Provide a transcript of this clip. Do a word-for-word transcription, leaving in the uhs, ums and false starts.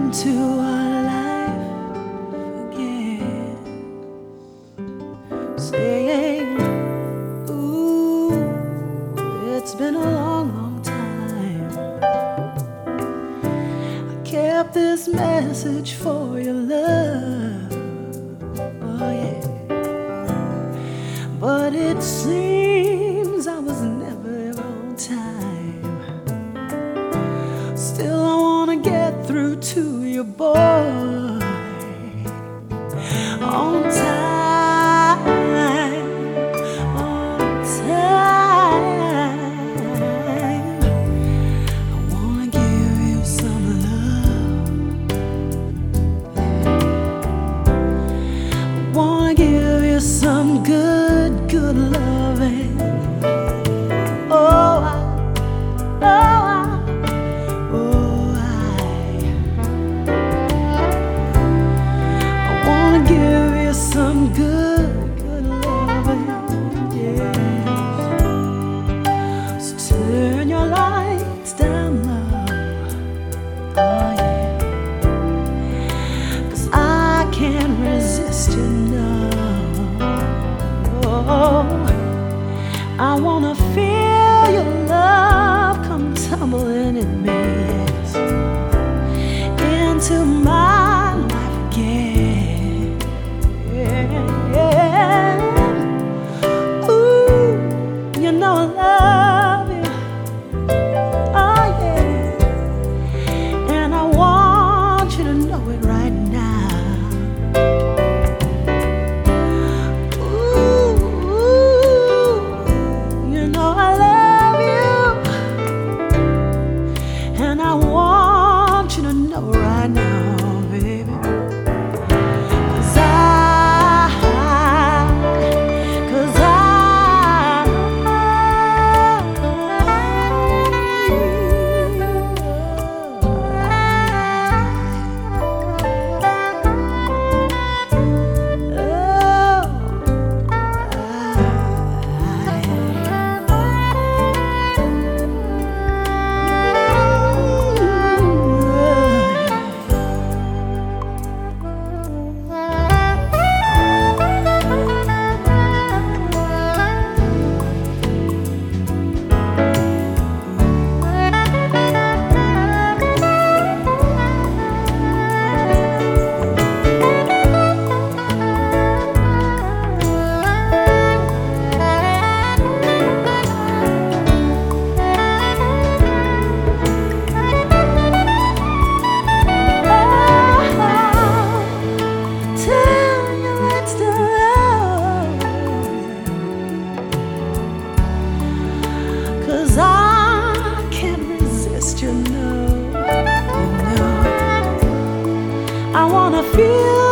into our life again, saying, ooh, it's been a long, long time. I kept this message for your love, oh yeah. But it seems I was never on time. Still I wanna get through to you, boy, on time, on time. I wanna give you some love. I wanna give you some good, good loving. Oh, I, oh, I, oh, I, I wanna give you some good, good loving, yeah. So turn your lights down low, oh yeah, 'cause I can't resist you, no. Oh, I wanna feel your love come tumbling in me, yes, into my life again, yeah, yeah. Ooh, you know I love you, oh yeah, and I want you to know it right now. And I want you to know right now, baby, 'cause I, 'cause I, you know, you know, I wanna feel